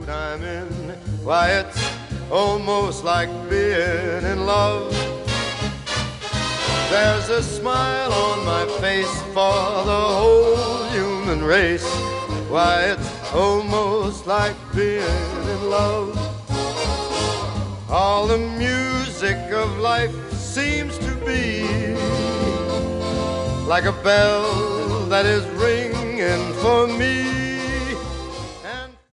I'm in. Why, it's almost like being in love. There's a smile on my face for the whole human race. Why, it's almost like being in love. All the music of life seems to be like a bell that is ringing for me.